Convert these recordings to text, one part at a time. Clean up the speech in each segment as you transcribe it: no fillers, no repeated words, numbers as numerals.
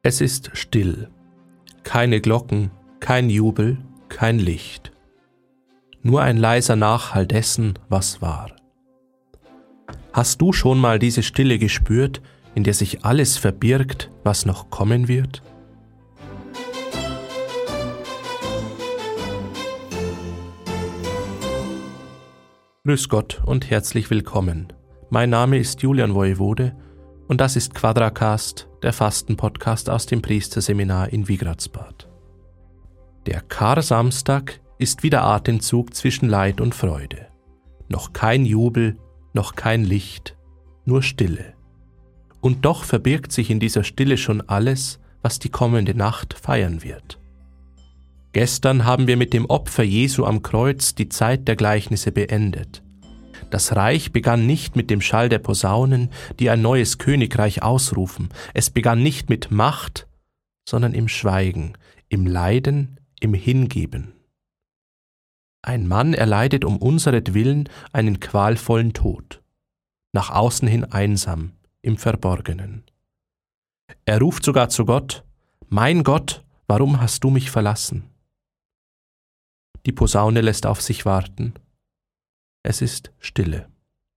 Es ist still. Keine Glocken, kein Jubel, kein Licht. Nur ein leiser Nachhall dessen, was war. Hast du schon mal diese Stille gespürt, in der sich alles verbirgt, was noch kommen wird? Grüß Gott und herzlich willkommen. Mein Name ist Julian Woiwode und das ist Quadracast, der Fastenpodcast aus dem Priesterseminar in Wigratzbad. Der Karsamstag ist wie der Atemzug zwischen Leid und Freude. Noch kein Jubel, noch kein Licht, nur Stille. Und doch verbirgt sich in dieser Stille schon alles, was die kommende Nacht feiern wird. Gestern haben wir mit dem Opfer Jesu am Kreuz die Zeit der Gleichnisse beendet. Das Reich begann nicht mit dem Schall der Posaunen, die ein neues Königreich ausrufen. Es begann nicht mit Macht, sondern im Schweigen, im Leiden, im Hingeben. Ein Mann erleidet um unseretwillen einen qualvollen Tod, nach außen hin einsam, im Verborgenen. Er ruft sogar zu Gott: »Mein Gott, warum hast du mich verlassen?« Die Posaune lässt auf sich warten. Es ist Stille.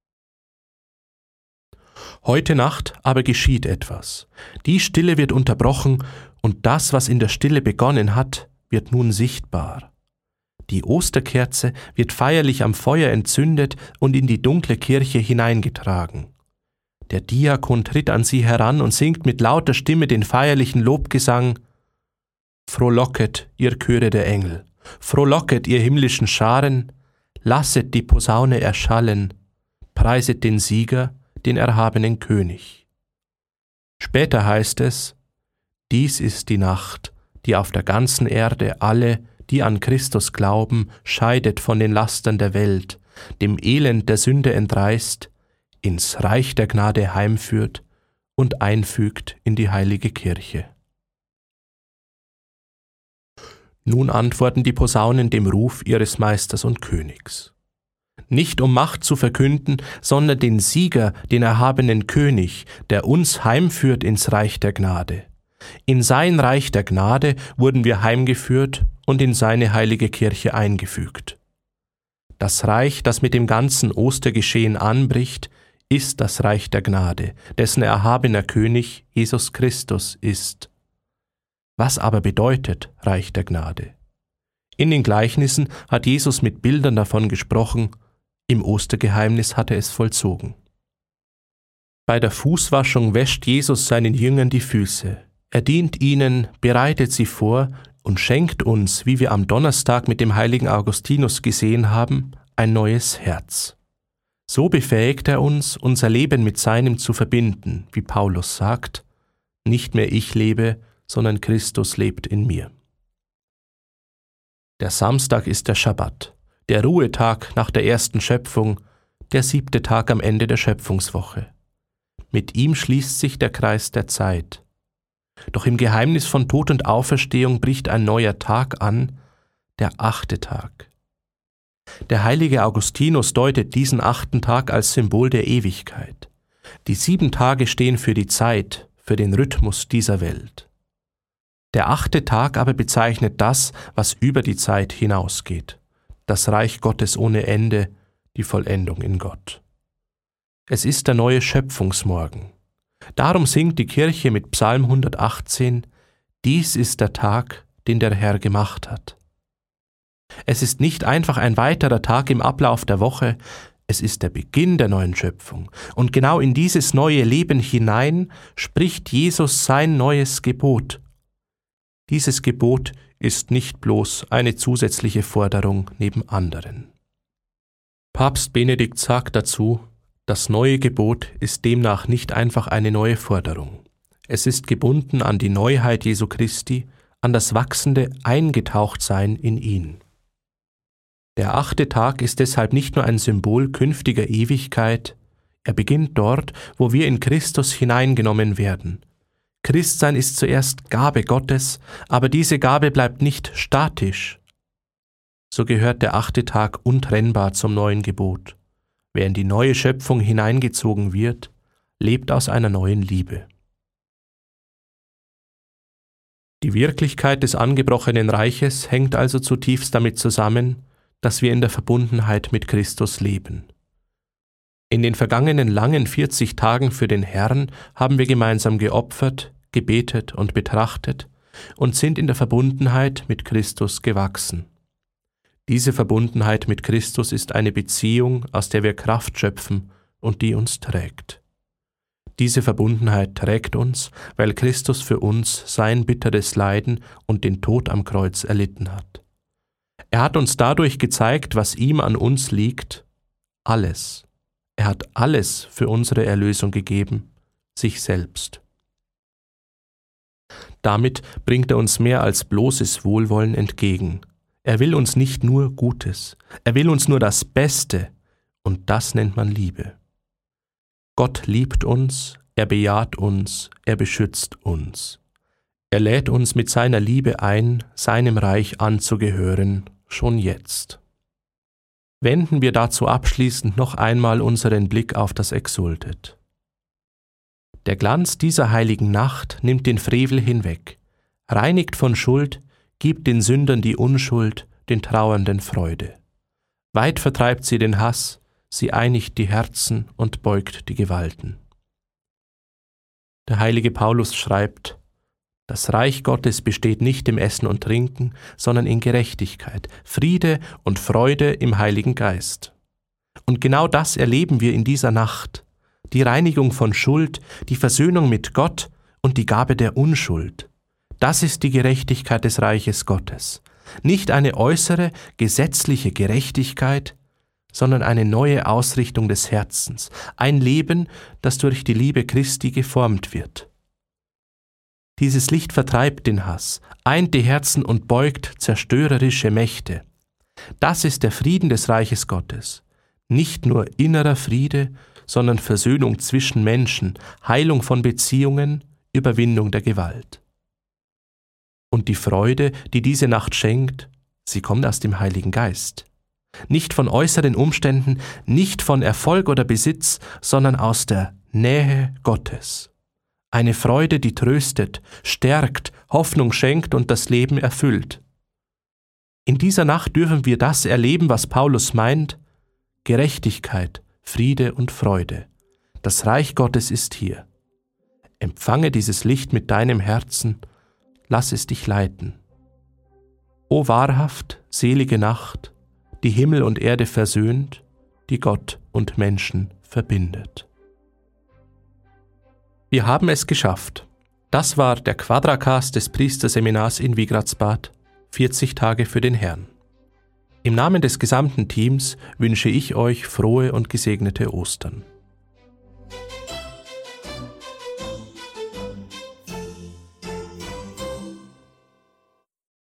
Heute Nacht aber geschieht etwas. Die Stille wird unterbrochen und das, was in der Stille begonnen hat, wird nun sichtbar. Die Osterkerze wird feierlich am Feuer entzündet und in die dunkle Kirche hineingetragen. Der Diakon tritt an sie heran und singt mit lauter Stimme den feierlichen Lobgesang: »Frohlocket, ihr Chöre der Engel, frohlocket, ihr himmlischen Scharen, lasset die Posaune erschallen, preiset den Sieger, den erhabenen König.« Später heißt es: »Dies ist die Nacht, die auf der ganzen Erde alle, die an Christus glauben, scheidet von den Lastern der Welt, dem Elend der Sünde entreißt, ins Reich der Gnade heimführt und einfügt in die heilige Kirche.« Nun antworten die Posaunen dem Ruf ihres Meisters und Königs. Nicht um Macht zu verkünden, sondern den Sieger, den erhabenen König, der uns heimführt ins Reich der Gnade. In sein Reich der Gnade wurden wir heimgeführt und in seine heilige Kirche eingefügt. Das Reich, das mit dem ganzen Ostergeschehen anbricht, ist das Reich der Gnade, dessen erhabener König Jesus Christus ist. Was aber bedeutet Reich der Gnade? In den Gleichnissen hat Jesus mit Bildern davon gesprochen, im Ostergeheimnis hat er es vollzogen. Bei der Fußwaschung wäscht Jesus seinen Jüngern die Füße. Er dient ihnen, bereitet sie vor und schenkt uns, wie wir am Donnerstag mit dem heiligen Augustinus gesehen haben, ein neues Herz. So befähigt er uns, unser Leben mit seinem zu verbinden, wie Paulus sagt: »Nicht mehr ich lebe, sondern Christus lebt in mir.« Der Samstag ist der Schabbat, der Ruhetag nach der ersten Schöpfung, der 7. Tag am Ende der Schöpfungswoche. Mit ihm schließt sich der Kreis der Zeit. Doch im Geheimnis von Tod und Auferstehung bricht ein neuer Tag an, der 8. Tag. Der heilige Augustinus deutet diesen 8. Tag als Symbol der Ewigkeit. Die 7 Tage stehen für die Zeit, für den Rhythmus dieser Welt. Der 8. Tag aber bezeichnet das, was über die Zeit hinausgeht, das Reich Gottes ohne Ende, die Vollendung in Gott. Es ist der neue Schöpfungsmorgen. Darum singt die Kirche mit Psalm 118: »Dies ist der Tag, den der Herr gemacht hat.« Es ist nicht einfach ein weiterer Tag im Ablauf der Woche, es ist der Beginn der neuen Schöpfung. Und genau in dieses neue Leben hinein spricht Jesus sein neues Gebot. Dieses Gebot ist nicht bloß eine zusätzliche Forderung neben anderen. Papst Benedikt sagt dazu: Das neue Gebot ist demnach nicht einfach eine neue Forderung. Es ist gebunden an die Neuheit Jesu Christi, an das wachsende Eingetauchtsein in ihn. Der 8. Tag ist deshalb nicht nur ein Symbol künftiger Ewigkeit, er beginnt dort, wo wir in Christus hineingenommen werden. Christsein ist zuerst Gabe Gottes, aber diese Gabe bleibt nicht statisch. So gehört der 8. Tag untrennbar zum neuen Gebot. Wer in die neue Schöpfung hineingezogen wird, lebt aus einer neuen Liebe. Die Wirklichkeit des angebrochenen Reiches hängt also zutiefst damit zusammen, dass wir in der Verbundenheit mit Christus leben. In den vergangenen langen 40 Tagen für den Herrn haben wir gemeinsam geopfert, gebetet und betrachtet und sind in der Verbundenheit mit Christus gewachsen. Diese Verbundenheit mit Christus ist eine Beziehung, aus der wir Kraft schöpfen und die uns trägt. Diese Verbundenheit trägt uns, weil Christus für uns sein bitteres Leiden und den Tod am Kreuz erlitten hat. Er hat uns dadurch gezeigt, was ihm an uns liegt, alles. Er hat alles für unsere Erlösung gegeben, sich selbst. Damit bringt er uns mehr als bloßes Wohlwollen entgegen. Er will uns nicht nur Gutes, er will uns nur das Beste, und das nennt man Liebe. Gott liebt uns, er bejaht uns, er beschützt uns. Er lädt uns mit seiner Liebe ein, seinem Reich anzugehören, schon jetzt. Wenden wir dazu abschließend noch einmal unseren Blick auf das Exsultet. Der Glanz dieser heiligen Nacht nimmt den Frevel hinweg, reinigt von Schuld, gibt den Sündern die Unschuld, den Trauernden Freude. Weit vertreibt sie den Hass, sie einigt die Herzen und beugt die Gewalten. Der heilige Paulus schreibt: Das Reich Gottes besteht nicht im Essen und Trinken, sondern in Gerechtigkeit, Friede und Freude im Heiligen Geist. Und genau das erleben wir in dieser Nacht: die Reinigung von Schuld, die Versöhnung mit Gott und die Gabe der Unschuld. Das ist die Gerechtigkeit des Reiches Gottes. Nicht eine äußere, gesetzliche Gerechtigkeit, sondern eine neue Ausrichtung des Herzens, ein Leben, das durch die Liebe Christi geformt wird. Dieses Licht vertreibt den Hass, eint die Herzen und beugt zerstörerische Mächte. Das ist der Frieden des Reiches Gottes. Nicht nur innerer Friede, sondern Versöhnung zwischen Menschen, Heilung von Beziehungen, Überwindung der Gewalt. Und die Freude, die diese Nacht schenkt, sie kommt aus dem Heiligen Geist. Nicht von äußeren Umständen, nicht von Erfolg oder Besitz, sondern aus der Nähe Gottes. Eine Freude, die tröstet, stärkt, Hoffnung schenkt und das Leben erfüllt. In dieser Nacht dürfen wir das erleben, was Paulus meint: Gerechtigkeit, Friede und Freude. Das Reich Gottes ist hier. Empfange dieses Licht mit deinem Herzen, lass es dich leiten. O wahrhaft, selige Nacht, die Himmel und Erde versöhnt, die Gott und Menschen verbindet. Wir haben es geschafft. Das war der Quadracast des Priesterseminars in Wigratzbad, 40 Tage für den Herrn. Im Namen des gesamten Teams wünsche ich euch frohe und gesegnete Ostern.